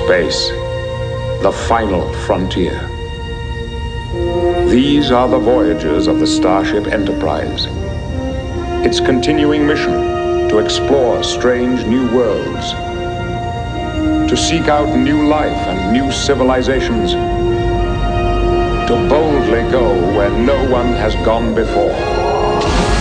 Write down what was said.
Space, the final frontier. These are the voyages of the Starship Enterprise. Its continuing mission to explore strange new worlds, to seek out new life and new civilizations, to boldly go where no one has gone before.